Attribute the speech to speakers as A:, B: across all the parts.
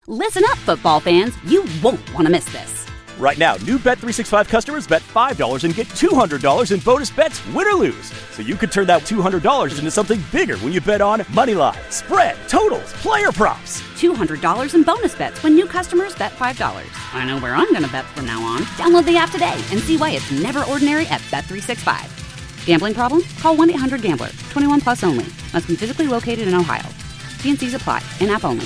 A: Listen up, football fans. You won't want to miss this.
B: Right now, new Bet365 customers bet $5 and get $200 in bonus bets, win or lose. So you could turn that $200 into something bigger when you bet on moneyline, spread, totals, player props.
A: $200 in bonus bets when new customers bet $5. I know where I'm going to bet from now on. Download the app today and see why it's never ordinary at Bet365. Gambling problem? Call 1-800-GAMBLER. 21 plus only. Must be physically located in Ohio. T&Cs apply. In-app only.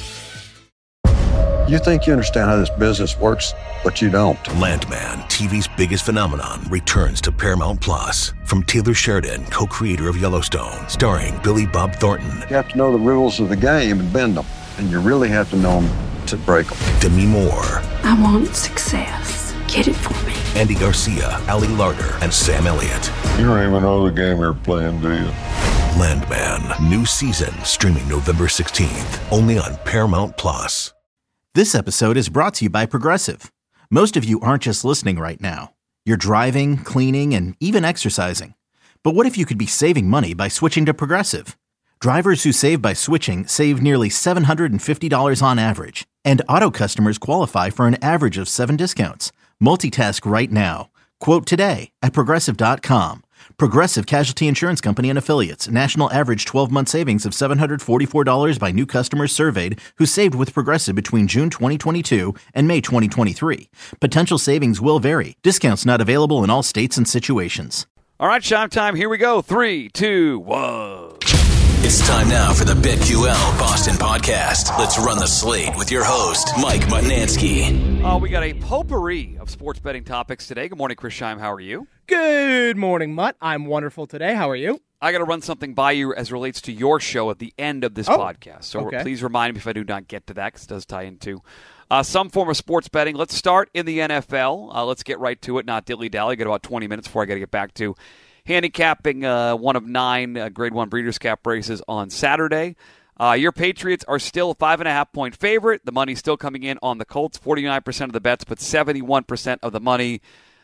C: You think you understand how this business works, but you don't.
D: Landman, TV's biggest phenomenon, returns to Paramount Plus. From Taylor Sheridan, co-creator of Yellowstone, starring Billy Bob Thornton.
C: You have to know the rules of the game and bend them, and you really have to know them to break them.
D: Demi Moore.
E: I want success. Get it for me.
D: Andy Garcia, Ali Larter, and Sam Elliott.
F: You don't even know the game you're playing, do you?
D: Landman, new season, streaming November 16th, only on Paramount Plus.
G: This episode is brought to you by Progressive. Most of you aren't just listening right now. You're driving, cleaning, and even exercising. But what if you could be saving money by switching to Progressive? Drivers who save by switching save nearly $750 on average. And auto customers qualify for an average of 7 discounts. Multitask right now. Quote today at Progressive.com. Progressive Casualty Insurance Company and Affiliates. National average 12-month savings of $744 by new customers surveyed who saved with Progressive between June 2022 and May 2023. Potential savings will vary. Discounts not available in all states and situations.
H: All right, Shime time. Here we go. 3, 2, 1.
D: It's time now for the BetQL Boston Podcast. Let's run the slate with your host, Mike Mutnansky.
H: We got a potpourri of sports betting topics today. Good morning, Chris Shime. How are you?
I: Good morning, Mutt. I'm wonderful today. How are you?
H: I got to run something by you as relates to your show at the end of this podcast. So Please remind me if I do not get to that, because it does tie into some form of sports betting. Let's start in the NFL. Let's get right to it, not dilly-dally. Got about 20 minutes before I got to get back to handicapping one of 9 Grade 1 Breeders' Cup races on Saturday. Your Patriots are still a 5.5-point favorite. The money's still coming in on the Colts, 49% of the bets, but 71% of the money.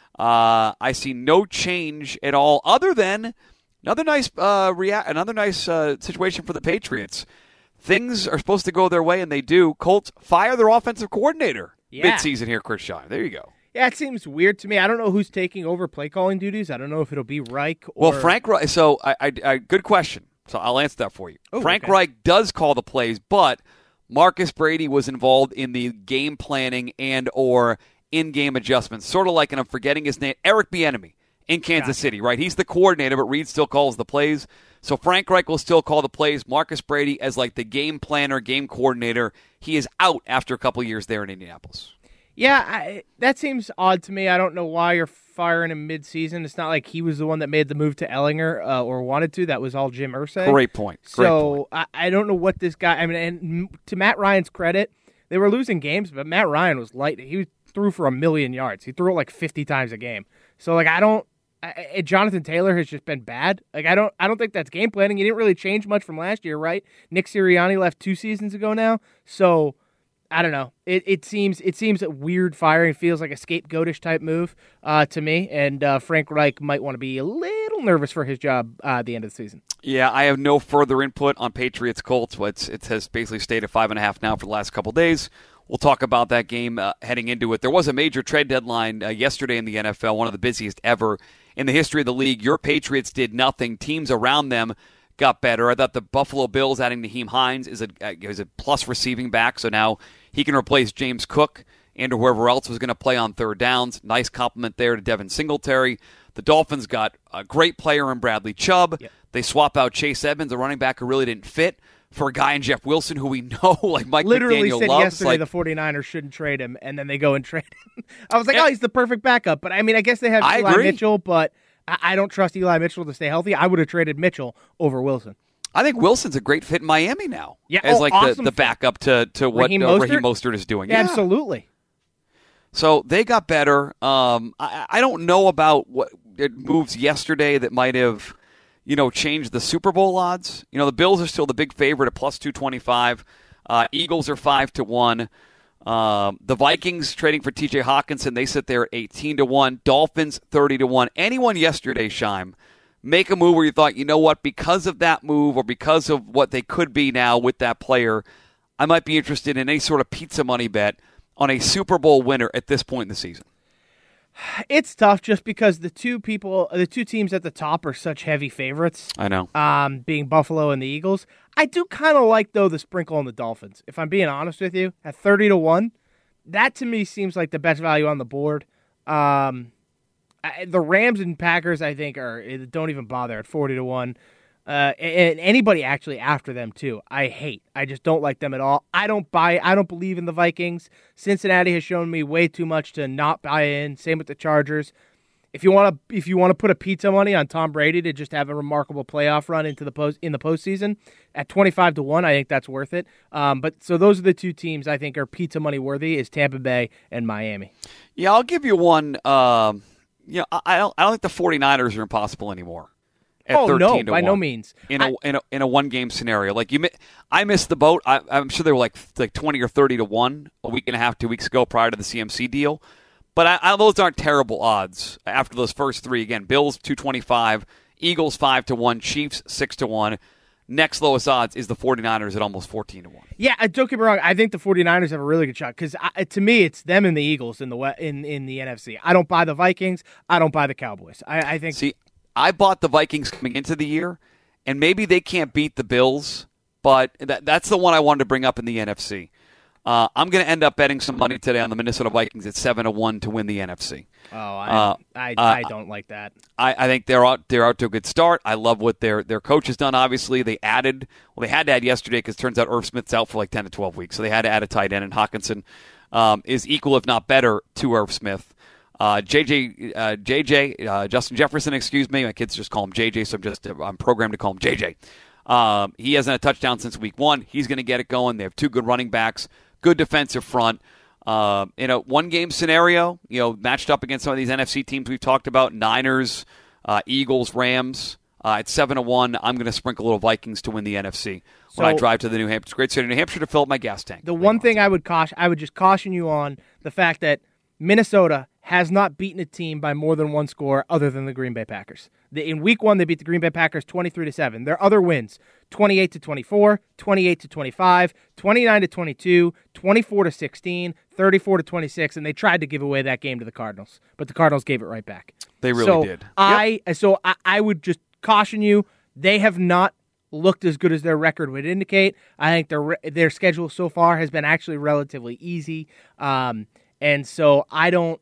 H: I see no change at all, other than another nice situation for the Patriots. Things are supposed to go their way, and they do. Colts fire their offensive coordinator midseason here, Chris Shime. There you go.
I: Yeah, it seems weird to me. I don't know who's taking over play calling duties. I don't know if it'll be Reich or...
H: Well, Frank Reich, so I good question. So I'll answer that for you. Frank Reich does call the plays, but Marcus Brady was involved in the game planning and or in-game adjustments. Sort of like, and I'm forgetting his name, Eric Bieniemy in Kansas City, right? He's the coordinator, but Reed still calls the plays. So Frank Reich will still call the plays. Marcus Brady as like the game planner, game coordinator. He is out after a couple years there in Indianapolis.
I: Yeah, that seems odd to me. I don't know why you're firing him mid-season. It's not like he was the one that made the move to Ellinger or wanted to. That was all Jim Irsay.
H: Great point.
I: I don't know what this guy – I mean, and to Matt Ryan's credit, they were losing games, but Matt Ryan was light. He threw for 1,000,000 yards. He threw it like 50 times a game. So, like, Jonathan Taylor has just been bad. Like, I don't think that's game planning. He didn't really change much from last year, right? Nick Sirianni left 2 seasons ago now. So – I don't know. It seems a weird firing. Feels like a scapegoatish type move to me. And Frank Reich might want to be a little nervous for his job at the end of the season.
H: Yeah, I have no further input on Patriots Colts. It has basically stayed at 5.5 now for the last couple of days. We'll talk about that game heading into it. There was a major trade deadline yesterday in the NFL, one of the busiest ever in the history of the league. Your Patriots did nothing. Teams around them got better. I thought the Buffalo Bills adding Nyheim Hines is a plus receiving back, so now he can replace James Cook and whoever else was going to play on third downs. Nice compliment there to Devin Singletary. The Dolphins got a great player in Bradley Chubb. Yep. They swap out Chase Edmonds, a running back who really didn't fit, for a guy in Jeff Wilson who we know, like Mike
I: literally
H: McDaniel
I: said
H: loves.
I: Yesterday the 49ers shouldn't trade him, and then they go and trade him. I was like, he's the perfect backup. But, I mean, I guess they have Eli Mitchell, but I don't trust Eli Mitchell to stay healthy. I would have traded Mitchell over Wilson.
H: I think Wilson's a great fit in Miami now.
I: Yeah,
H: as like
I: awesome
H: the backup to what Raheem Mostert is doing.
I: Yeah, absolutely.
H: So they got better. I don't know about what moves yesterday that might have, changed the Super Bowl odds. The Bills are still the big favorite at plus 225. Eagles are 5-1. The Vikings trading for T.J. Hawkinson, they sit there at 18-1. Dolphins 30-1. Anyone yesterday, Shime, make a move where you thought, you know what, because of that move or because of what they could be now with that player, I might be interested in any sort of pizza money bet on a Super Bowl winner at this point in the season.
I: It's tough just because the two teams at the top are such heavy favorites.
H: I know.
I: Being Buffalo and the Eagles. I do kind of like, though, the sprinkle on the Dolphins. If I'm being honest with you, at 30-1, that to me seems like the best value on the board. The Rams and Packers, I think, don't even bother at 40-1. And anybody actually after them too, I hate. I just don't like them at all. I don't believe in the Vikings. Cincinnati has shown me way too much to not buy in. Same with the Chargers. If you want to put a pizza money on Tom Brady to just have a remarkable playoff run in the postseason at 25-1, I think that's worth it. But so those are the two teams I think are pizza money worthy, is Tampa Bay and Miami.
H: Yeah, I'll give you one. I don't think the 49ers are impossible anymore. At 13-1,
I: by no means.
H: In a one-game scenario, I missed the boat. I'm sure they were like 20 or 30-1 a week and a half, 2 weeks ago, prior to the CMC deal. But those aren't terrible odds after those first three. Again, Bills 225, Eagles 5-1, Chiefs 6-1. Next lowest odds is the 49ers at almost 14-1.
I: Yeah, don't get me wrong. I think the 49ers have a really good shot because to me, it's them and the Eagles in the NFC. I don't buy the Vikings. I don't buy the Cowboys. I think.
H: See, I bought the Vikings coming into the year, and maybe they can't beat the Bills, but that's the one I wanted to bring up in the NFC. I'm going to end up betting some money today on the Minnesota Vikings at 7-1 to win the NFC.
I: Oh, I don't like that.
H: I think they're out to a good start. I love what their coach has done. Obviously, they had to add yesterday because it turns out Irv Smith's out for like 10 to 12 weeks, so they had to add a tight end, and Hawkinson is equal, if not better, to Irv Smith. Justin Jefferson, excuse me. My kids just call him JJ, so I'm programmed to call him JJ. He hasn't had a touchdown since week 1. He's going to get it going. They have two good running backs, good defensive front. In a one-game scenario, matched up against some of these NFC teams we've talked about, Niners, Eagles, Rams, at 7-1, I'm going to sprinkle a little Vikings to win the NFC when I drive to the great state of New Hampshire to fill up my gas tank.
I: The one thing I would just caution you on the fact that Minnesota has not beaten a team by more than one score other than the Green Bay Packers. In Week 1, they beat the Green Bay Packers 23-7. Their other wins, 28-24, 28-25, 29-22, 24-16, 34-26, and they tried to give away that game to the Cardinals, but the Cardinals gave it right back.
H: They really did.
I: I would just caution you, they have not looked as good as their record would indicate. I think their schedule so far has been actually relatively easy, and so I don't.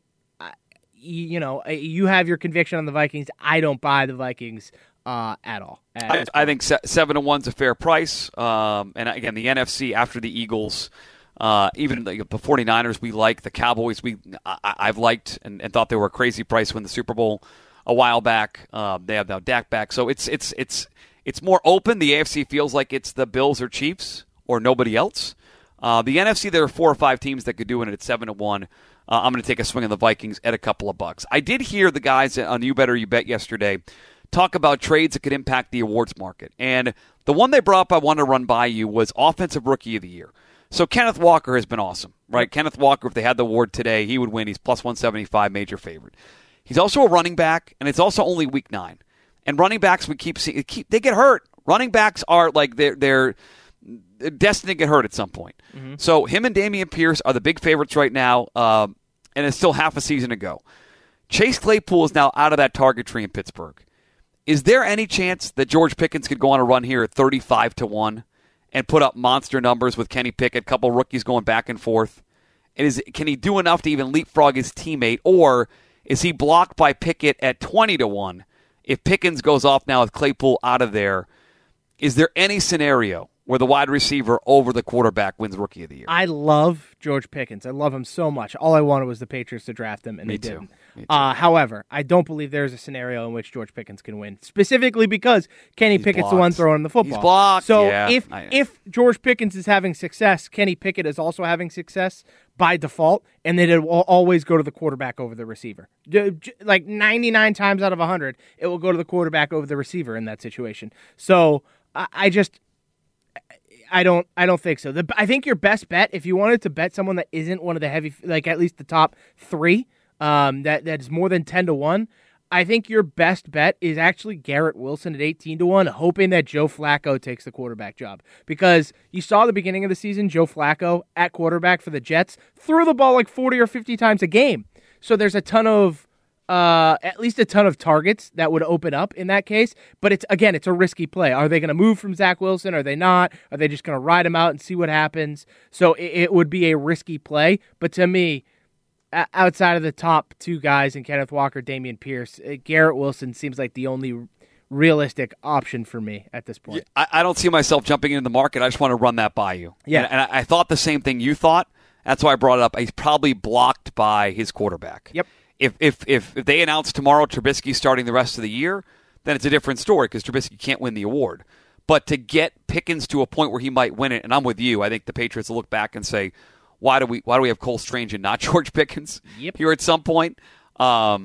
I: You have your conviction on the Vikings. I don't buy the Vikings at all.
H: I think 7-1's a fair price. And again, the NFC after the Eagles, even the 49ers we like, the Cowboys I've liked and thought they were a crazy price when the Super Bowl a while back. They have now Dak back, so it's more open. The AFC feels like it's the Bills or Chiefs or nobody else. The NFC, there are 4 or 5 teams that could do it at 7-1. I'm going to take a swing on the Vikings at a couple of bucks. I did hear the guys on You Better You Bet yesterday talk about trades that could impact the awards market. And the one they brought up I wanted to run by you was Offensive Rookie of the Year. So Kenneth Walker has been awesome, right? Kenneth Walker, if they had the award today, he would win. He's plus 175, major favorite. He's also a running back, and it's also only week 9. And running backs, we keep seeing, they get hurt. Running backs are like they're destined to get hurt at some point. Mm-hmm. So him and Dameon Pierce are the big favorites right now, and it's still half a season to go. Chase Claypool is now out of that target tree in Pittsburgh. Is there any chance that George Pickens could go on a run here at 35-1 and put up monster numbers with Kenny Pickett, a couple rookies going back and forth? And can he do enough to even leapfrog his teammate, or is he blocked by Pickett at 20-1? If Pickens goes off now with Claypool out of there, is there any scenario where the wide receiver over the quarterback wins Rookie of the Year?
I: I love George Pickens. I love him so much. All I wanted was the Patriots to draft him, and they didn't. However, I don't believe there's a scenario in which George Pickens can win, specifically because Kenny Pickett's the one throwing the football.
H: He's blocked.
I: So if George Pickens is having success, Kenny Pickett is also having success by default, and then it will always go to the quarterback over the receiver. Like 99 times out of 100, it will go to the quarterback over the receiver in that situation. So I don't think so. I think your best bet, if you wanted to bet someone that isn't one of the heavy, like at least the top 3, that is more than 10-1, I think your best bet is actually Garrett Wilson at 18-1, hoping that Joe Flacco takes the quarterback job. Because you saw the beginning of the season, Joe Flacco at quarterback for the Jets threw the ball like 40 or 50 times a game. So there's a ton of, at least a ton of targets that would open up in that case. But it's a risky play. Are they going to move from Zach Wilson? Are they not? Are they just going to ride him out and see what happens? So it would be a risky play. But to me, outside of the top two guys in Kenneth Walker, Dameon Pierce, Garrett Wilson seems like the only realistic option for me at this point.
H: Yeah, I don't see myself jumping into the market. I just want to run that by you.
I: Yeah.
H: And I thought the same thing you thought. That's why I brought it up. He's probably blocked by his quarterback.
I: Yep.
H: If they announce tomorrow Trubisky starting the rest of the year, then it's a different story because Trubisky can't win the award. But to get Pickens to a point where he might win it, and I'm with you, I think the Patriots will look back and say, why do we have Cole Strange and not George Pickens here at some point? But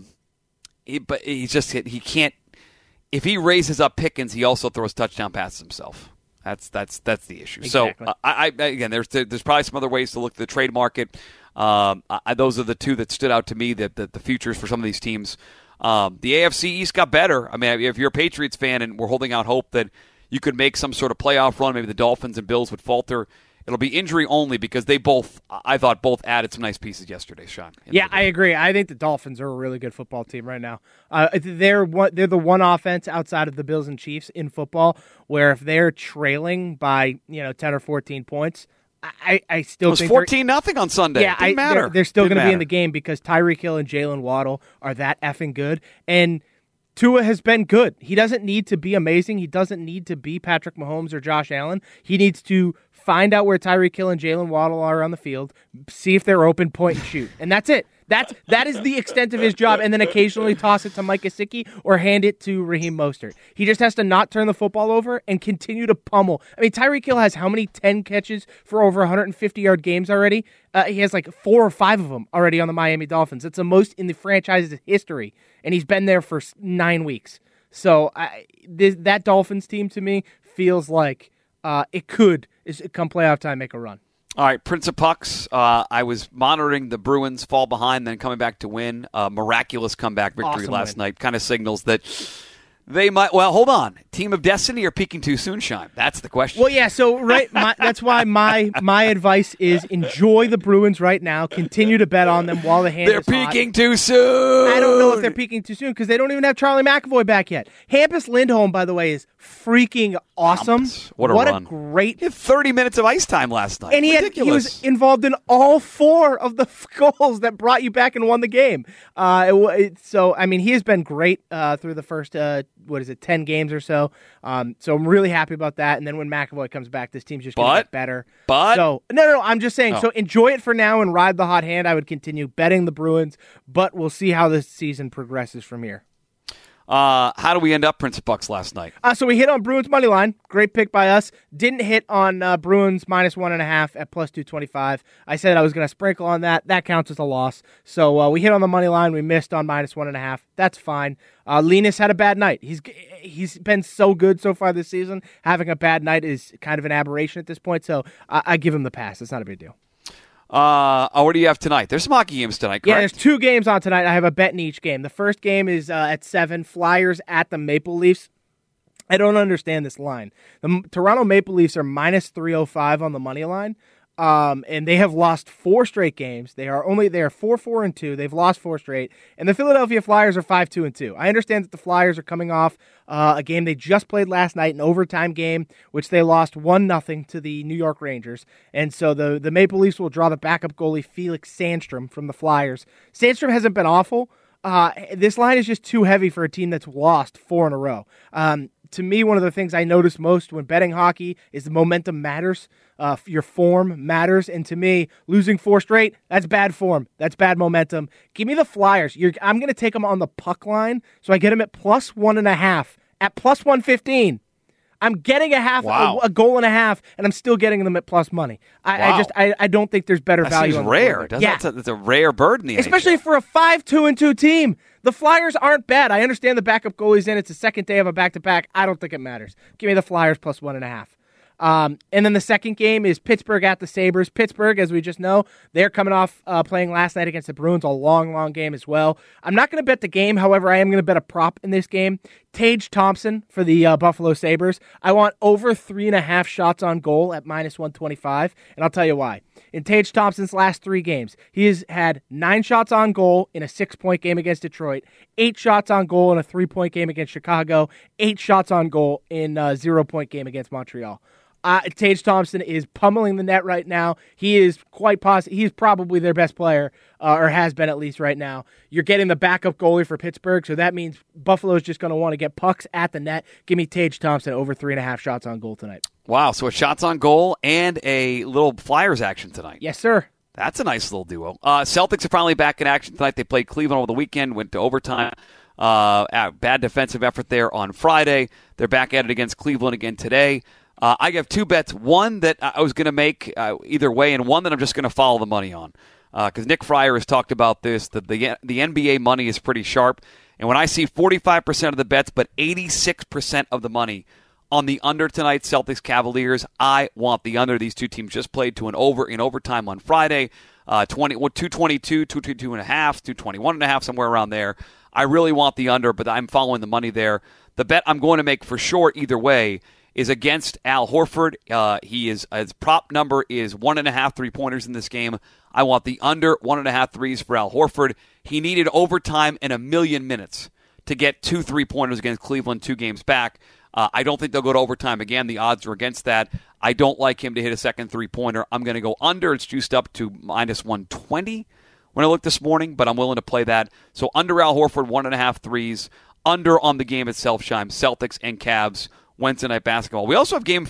H: he can't. If he raises up Pickens, he also throws touchdown passes himself. That's the issue.
I: Exactly.
H: So again, there's probably some other ways to look at the trade market. Those are the two that stood out to me. That the futures for some of these teams. The AFC East got better. I mean, if you're a Patriots fan and we're holding out hope that you could make some sort of playoff run, maybe the Dolphins and Bills would falter. It'll be injury only because I thought both added some nice pieces yesterday, Sean.
I: Yeah, I agree. I think the Dolphins are a really good football team right now. They're the one offense outside of the Bills and Chiefs in football where if they're trailing by 10 or 14 points, I still think
H: it was 14-0 on Sunday.
I: Yeah,
H: Didn't matter.
I: They're still going to be in the game because Tyreek Hill and Jalen Waddle are that effing good. And Tua has been good. He doesn't need to be amazing. He doesn't need to be Patrick Mahomes or Josh Allen. He needs to find out where Tyreek Hill and Jalen Waddle are on the field, see if they're open, point, and shoot. And that's it. That is the extent of his job, and then occasionally toss it to Mike Gesicki or hand it to Raheem Mostert. He just has to not turn the football over and continue to pummel. I mean, Tyreek Hill has how many 10 catches for over 150-yard games already? He has like 4 or 5 of them already on the Miami Dolphins. It's the most in the franchise's history, and he's been there for 9 weeks. So that Dolphins team to me feels like it could, come playoff time, make a run.
H: All right, Prince of Pucks. I was monitoring the Bruins fall behind, then coming back to win. Miraculous comeback victory
I: Awesome
H: last
I: win.
H: night. Kind of signals that they might. Well, hold on. Team of Destiny or peaking too soon, Sean? That's the question.
I: Well, yeah. So that's why my advice is enjoy the Bruins right now. Continue to bet on them while the hand
H: They're
I: is hot.
H: peaking too soon.
I: I don't know if they're peaking too soon because they don't even have Charlie McAvoy back yet. Hampus Lindholm, by the way, is freaking awesome.
H: Hampus. What a run.
I: Great.
H: He had 30 minutes of ice time last night.
I: And he was involved in all 4 of the goals that brought you back and won the game. So, I mean, he has been great through the first, 10 games or so. So I'm really happy about that. And then when McAvoy comes back, this team's just going to get better. No, I'm just saying. So enjoy it for now and ride the hot hand. I would continue betting the Bruins, but we'll see how this season progresses from here.
H: How do we end up Prince of Pucks last night?
I: So we hit on Bruins money line. Great pick by us. Didn't hit on Bruins minus 1.5 at plus 225. I said I was going to sprinkle on that. That counts as a loss. So we hit on the money line. We missed on minus 1.5. That's fine. Linus had a bad night. He's been so good so far this season. Having a bad night is kind of an aberration at this point. So I give him the pass. It's not a big deal.
H: What do you have tonight? There's some hockey games tonight, correct?
I: Yeah, there's 2 games on tonight. I have a bet in each game. The first game is at 7, Flyers at the Maple Leafs. I don't understand this line. The Toronto Maple Leafs are minus 305 on the money line, and they have lost 4 straight games. They are 4-4-2. They've lost 4 straight, and the Philadelphia Flyers are 5-2-2. I understand that the Flyers are coming off a game they just played last night, an overtime game, which they lost 1-0 to the New York Rangers. And so the Maple Leafs will draw the backup goalie Felix Sandstrom from the Flyers. Sandstrom hasn't been awful. This line is just too heavy for a team that's lost 4 in a row. To me, one of the things I notice most when betting hockey is the momentum matters. Your form matters. And to me, losing 4 straight, that's bad form. That's bad momentum. Give me the Flyers. I'm going to take them on the puck line, so I get them at plus 1.5. At plus 115. I'm getting a goal and a half, and I'm still getting them at plus money. I don't think there's better value.
H: Seems rare. That's a rare bird in the
I: especially
H: NHL.
I: For a 5-2-2 team. The Flyers aren't bad. I understand the backup goalie's in. It's the second day of a back-to-back. I don't think it matters. Give me the Flyers plus 1.5. And then the second game is Pittsburgh at the Sabres. Pittsburgh, as we just know, they're coming off playing last night against the Bruins, a long, long game as well. I'm not going to bet the game. However, I am going to bet a prop in this game. Tage Thompson for the Buffalo Sabres. I want over 3.5 shots on goal at -125, and I'll tell you why. In Tage Thompson's last 3 games, he has had 9 shots on goal in a 6-point game against Detroit, 8 shots on goal in a 3-point game against Chicago, 8 shots on goal in a 0-point game against Montreal. Tage Thompson is pummeling the net right now. He is he's probably their best player, or has been at least right now. You're getting the backup goalie for Pittsburgh, so that means Buffalo is just going to want to get pucks at the net. Give me Tage Thompson over 3.5 shots on goal tonight.
H: Wow, so a shots on goal and a little Flyers action tonight.
I: Yes, sir.
H: That's a nice little duo. Celtics are finally back in action tonight. They played Cleveland over the weekend, went to overtime. Bad defensive effort there on Friday. They're back at it against Cleveland again today. I have 2 bets, one that I was going to make either way, and one that I'm just going to follow the money on. Because Nick Fryer has talked about this, that the NBA money is pretty sharp. And when I see 45% of the bets, but 86% of the money on the under tonight, Celtics Cavaliers, I want the under. These two teams just played to an over in overtime on Friday. 222, 222.5, 221.5, somewhere around there. I really want the under, but I'm following the money there. The bet I'm going to make for sure either way is against Al Horford. His prop number is 1.5 3-pointers in this game. I want the under 1.5 threes for Al Horford. He needed overtime and 1,000,000 minutes to get 2 3-pointers against Cleveland 2 games back. I don't think they'll go to overtime again. The odds are against that. I don't like him to hit a second 3-pointer. I'm going to go under. It's juiced up to -120 when I looked this morning, but I'm willing to play that. So under Al Horford, 1.5 threes. Under on the game itself, Shime. Celtics and Cavs. Wednesday night basketball. We also have game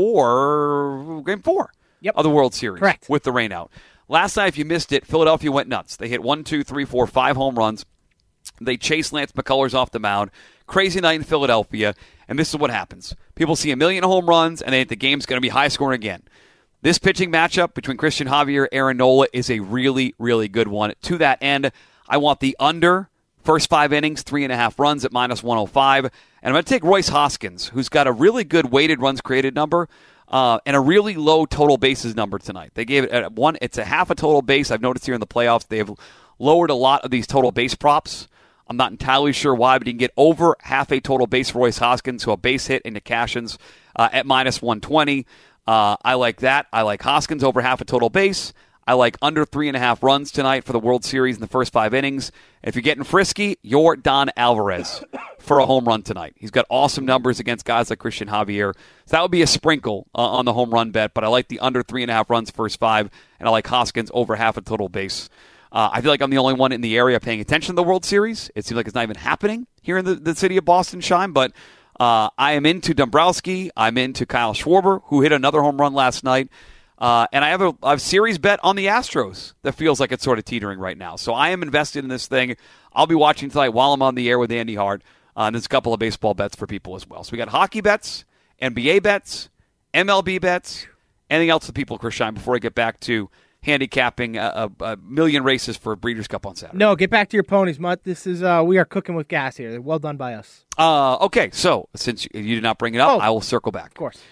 H: 4 of the World Series.
I: Correct.
H: With the rain out. Last night, if you missed it, Philadelphia went nuts. They hit 1, 2, 3, 4, 5 home runs. They chased Lance McCullers off the mound. Crazy night in Philadelphia. And this is what happens. People see 1,000,000 home runs, and they think the game's going to be high scoring again. This pitching matchup between Christian Javier and Aaron Nola is a really, really good one. To that end, I want the under. First 5 innings, 3.5 runs at -105. And I'm going to take Royce Hoskins, who's got a really good weighted runs created number and a really low total bases number tonight. They gave it at 1. It's a half a total base. I've noticed here in the playoffs they have lowered a lot of these total base props. I'm not entirely sure why, but you can get over half a total base for Royce Hoskins, so a base hit into Cashins at -120. I like that. I like Hoskins over half a total base. I like under 3.5 runs tonight for the World Series in the first 5 innings. If you're getting frisky, you're Don Alvarez for a home run tonight. He's got awesome numbers against guys like Christian Javier. So that would be a sprinkle on the home run bet, but I like the under 3.5 runs first 5, and I like Hoskins over half a total base. I feel like I'm the only one in the area paying attention to the World Series. It seems like it's not even happening here in the city of Boston, Shime, but I am into Dombrowski. I'm into Kyle Schwarber, who hit another home run last night. And I have a series bet on the Astros that feels like it's sort of teetering right now. So I am invested in this thing. I'll be watching tonight while I'm on the air with Andy Hart. And there's a couple of baseball bets for people as well. So we got hockey bets, NBA bets, MLB bets, anything else for people, Chris Shine, before I get back to handicapping a million races for Breeders' Cup on Saturday.
I: No, get back to your ponies, Mutt. This is we are cooking with gas here. Well done by us.
H: Okay, so since you did not bring it up, I will circle back.
I: Of course.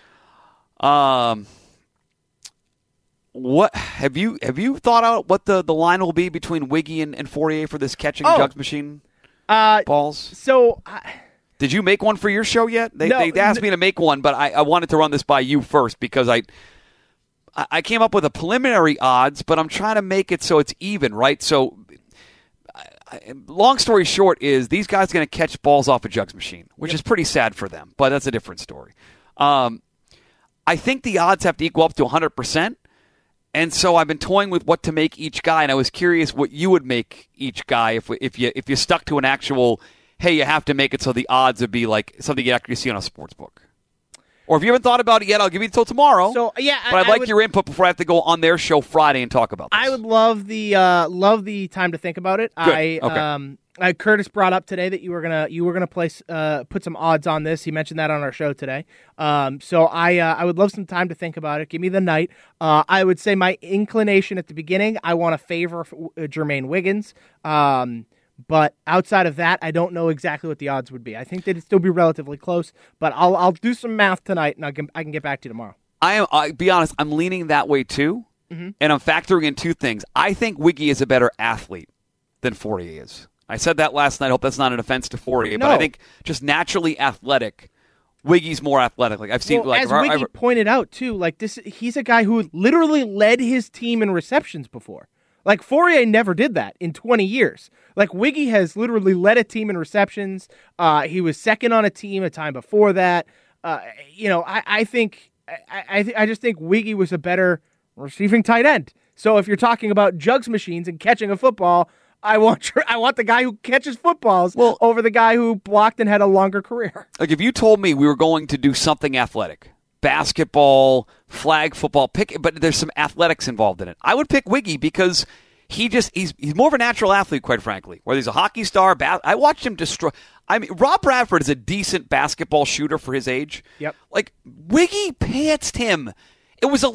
H: What have you thought out what the line will be between Wiggy and Fourier for this catching jugs machine balls?
I: So,
H: did you make one for your show yet? They asked me to make one, but I wanted to run this by you first because I came up with a preliminary odds, but I'm trying to make it so it's even, right? So, long story short is these guys are going to catch balls off a jugs machine, which is pretty sad for them, but that's a different story. I think the odds have to equal up to 100%. And so I've been toying with what to make each guy, and I was curious what you would make each guy if you stuck to an actual, hey, you have to make it so the odds would be like something you actually see on a sports book. Or if you haven't thought about it yet, I'll give you until tomorrow.
I: So yeah,
H: but I'd like your input before I have to go on their show Friday and talk about this.
I: I would love the time to think about it.
H: Good. Okay.
I: Curtis brought up today that you were gonna place put some odds on this. He mentioned that on our show today. So I would love some time to think about it. Give me the night. I would say my inclination at the beginning, I want to favor Jermaine Wiggins. But outside of that, I don't know exactly what the odds would be. I think they'd still be relatively close. But I'll do some math tonight, and I can get back to you tomorrow.
H: I'll be honest, I'm leaning that way too, and I'm factoring in two things. I think Wiggy is a better athlete than Fourier is. I said that last night. I hope that's not an offense to Fourier, but I think just naturally athletic, Wiggy's more athletic. Like I've seen,
I: as Wiggy pointed out too, like he's a guy who literally led his team in receptions before. Like Fourier never did that in 20 years. Like Wiggy has literally led a team in receptions. He was second on a team a time before that. I just think Wiggy was a better receiving tight end. So if you're talking about jugs machines and catching a football, I want the guy who catches footballs over the guy who blocked and had a longer career.
H: Like if you told me we were going to do something athletic, basketball, flag football, but there's some athletics involved in it, I would pick Wiggy because he's more of a natural athlete, quite frankly. Whether he's a hockey star, I watched him destroy. I mean, Rob Bradford is a decent basketball shooter for his age.
I: Yep.
H: Like Wiggy pantsed him. It was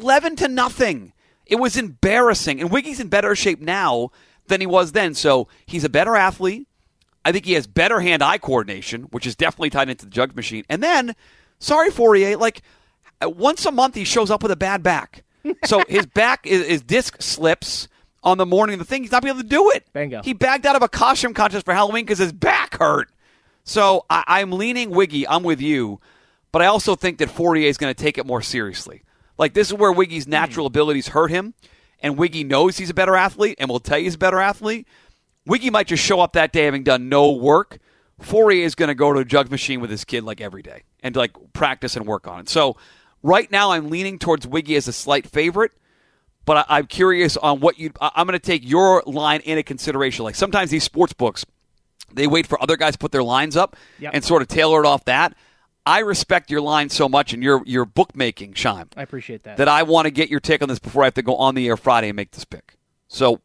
H: 11-0. It was embarrassing, and Wiggy's in better shape now than he was then. So he's a better athlete. I think he has better hand-eye coordination, which is definitely tied into the jug machine. And then, sorry, Fourier, like once a month he shows up with a bad back. So his back, his disc slips on the morning of the thing. He's not going to be able to do it.
I: Bingo.
H: He bagged out of a costume contest for Halloween because his back hurt. So I'm leaning Wiggy. I'm with you. But I also think that Fourier is going to take it more seriously. Like this is where Wiggy's natural abilities hurt him. And Wiggy knows he's a better athlete and will tell you he's a better athlete. Wiggy might just show up that day having done no work. Fourier is going to go to a jug machine with his kid like every day and like practice and work on it. So right now I'm leaning towards Wiggy as a slight favorite, but I'm curious on what I'm going to take your line into consideration. Like sometimes these sports books, they wait for other guys to put their lines up and sort of tailor it off that. I respect your line so much and your bookmaking, Shime.
I: I appreciate that.
H: That I want to get your take on this before I have to go on the air Friday and make this pick. So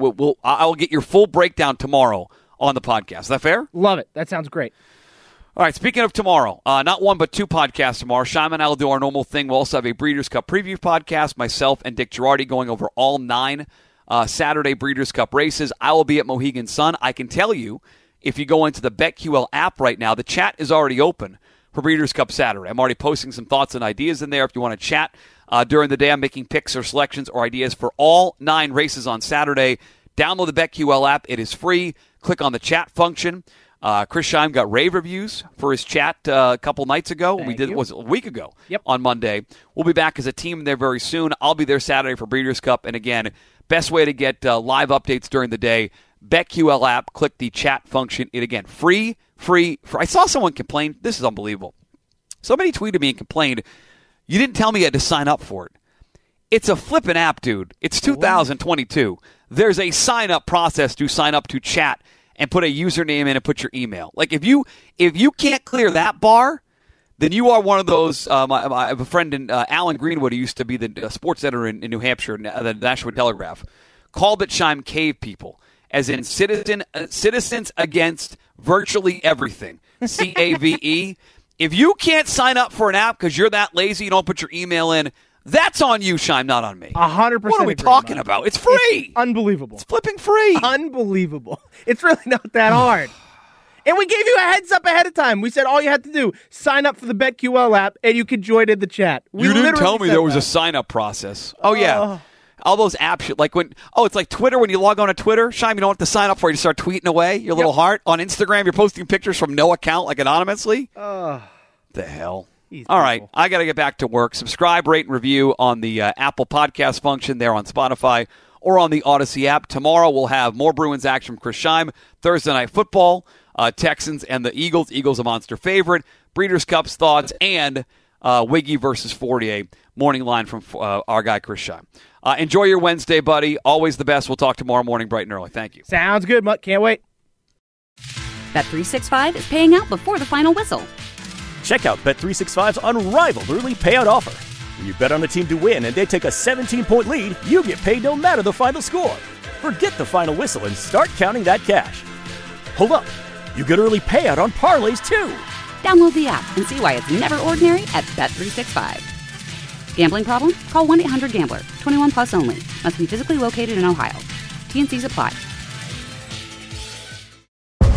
H: I'll get your full breakdown tomorrow on the podcast. Is that fair?
I: Love it. That sounds great.
H: All right, speaking of tomorrow, not one but two podcasts tomorrow. Shime and I will do our normal thing. We'll also have a Breeders' Cup preview podcast, myself and Dick Girardi going over all 9 Saturday Breeders' Cup races. I will be at Mohegan Sun. I can tell you, if you go into the BetQL app right now, the chat is already open for Breeders' Cup Saturday. I'm already posting some thoughts and ideas in there. If you want to chat during the day, I'm making picks or selections or ideas for all 9 races on Saturday. Download the BetQL app. It is free. Click on the chat function. Chris Shime got rave reviews for his chat a couple nights ago. Was a week ago on Monday. We'll be back as a team there very soon. I'll be there Saturday for Breeders' Cup. And again, best way to get live updates during the day, BetQL app. Click the chat function. It again, free. I saw someone complain. This is unbelievable. Somebody tweeted me and complained, you didn't tell me you had to sign up for it. It's a flippin' app, dude. It's 2022. There's a sign-up process to sign up to chat and put a username in and put your email. Like, if you can't clear that bar, then you are one of those. I have a friend in Alan Greenwood, who used to be the sports editor in New Hampshire, the Nashua Telegraph, called it Shime Cave people, as in citizens against virtually everything. CAVE. If you can't sign up for an app because you're that lazy, you don't put your email in, that's on you, Shime, not on me.
I: 100%.
H: What are we talking about? It's free.
I: It's unbelievable.
H: It's flipping free.
I: Unbelievable. It's really not that hard. And we gave you a heads up ahead of time. We said all you had to do, sign up for the BetQL app, and you could join in the chat.
H: You didn't tell me there was a sign-up process. Oh, yeah. All those apps, like it's like Twitter when you log on to Twitter. Shime, you don't have to sign up for it. You start tweeting away your little heart. On Instagram, you're posting pictures from no account, like anonymously. The hell? All right, I got to get back to work. Subscribe, rate, and review on the Apple Podcast function there on Spotify or on the Odyssey app. Tomorrow we'll have more Bruins action from Chris Shime. Thursday Night Football, Texans and the Eagles. Eagles a monster favorite. Breeders' Cup's thoughts, and Wiggy versus Fourier. Morning line from our guy Chris Shime. Enjoy your Wednesday, buddy. Always the best. We'll talk tomorrow morning bright and early. Thank you.
I: Sounds good, Mutt. Can't wait.
A: Bet365 is paying out before the final whistle.
B: Check out Bet365's unrivaled early payout offer. When you bet on a team to win and they take a 17-point lead, you get paid no matter the final score. Forget the final whistle and start counting that cash. Hold up. You get early payout on parlays, too.
A: Download the app and see why it's never ordinary at Bet365. Gambling problem? Call 1-800-GAMBLER. 21 plus only. Must be physically located in Ohio. T&Cs apply.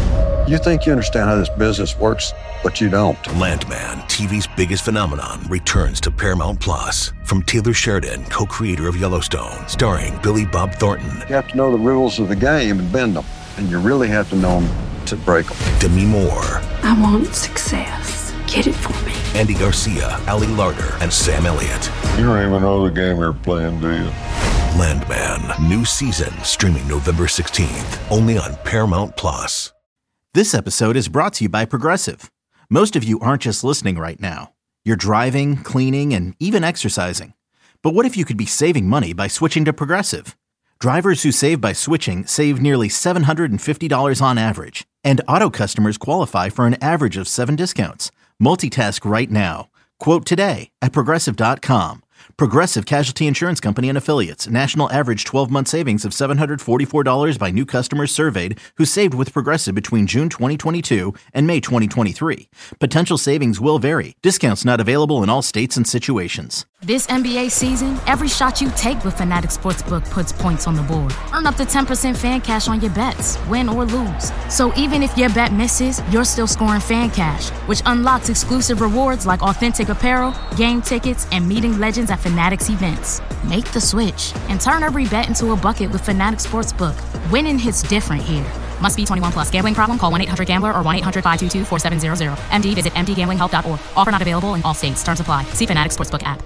C: You think you understand how this business works, but you don't.
D: Landman, TV's biggest phenomenon, returns to Paramount Plus. From Taylor Sheridan, co-creator of Yellowstone, starring Billy Bob Thornton.
C: You have to know the rules of the game and bend them, and you really have to know them to break them.
D: Demi Moore.
E: I want success. Get it for me.
D: Andy Garcia, Ali Larter, and Sam Elliott.
F: You don't even know the game you're playing, do you?
D: Landman, new season, streaming November 16th, only on Paramount Plus.
G: This episode is brought to you by Progressive. Most of you aren't just listening right now. You're driving, cleaning, and even exercising. But what if you could be saving money by switching to Progressive? Drivers who save by switching save nearly $750 on average. And auto customers qualify for an average of 7 discounts. Multitask right now. Quote today at Progressive.com. Progressive Casualty Insurance Company and Affiliates. National average 12-month savings of $744 by new customers surveyed who saved with Progressive between June 2022 and May 2023. Potential savings will vary. Discounts not available in all states and situations.
J: This NBA season, every shot you take with Fanatics Sportsbook puts points on the board. Earn up to 10% fan cash on your bets, win or lose. So even if your bet misses, you're still scoring fan cash, which unlocks exclusive rewards like authentic apparel, game tickets, and meeting legends at Fanatics events. Make the switch and turn every bet into a bucket with Fanatics Sportsbook. Winning hits different here. Must be 21 plus. Gambling problem? Call 1-800-GAMBLER or 1-800-522-4700. MD, visit mdgamblinghelp.org. Offer not available in all states. Terms apply. See Fanatics Sportsbook app.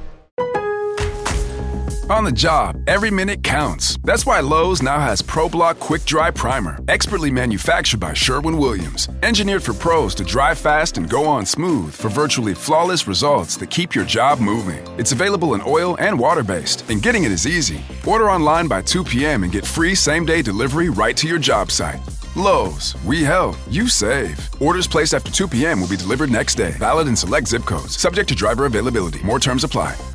K: On the job, every minute counts. That's why Lowe's now has ProBlock Quick Dry Primer, expertly manufactured by Sherwin-Williams. Engineered for pros to dry fast and go on smooth for virtually flawless results that keep your job moving. It's available in oil and water-based, and getting it is easy. Order online by 2 p.m. and get free same-day delivery right to your job site. Lowe's, we help, you save. Orders placed after 2 p.m. will be delivered next day. Valid in select zip codes. Subject to driver availability. More terms apply.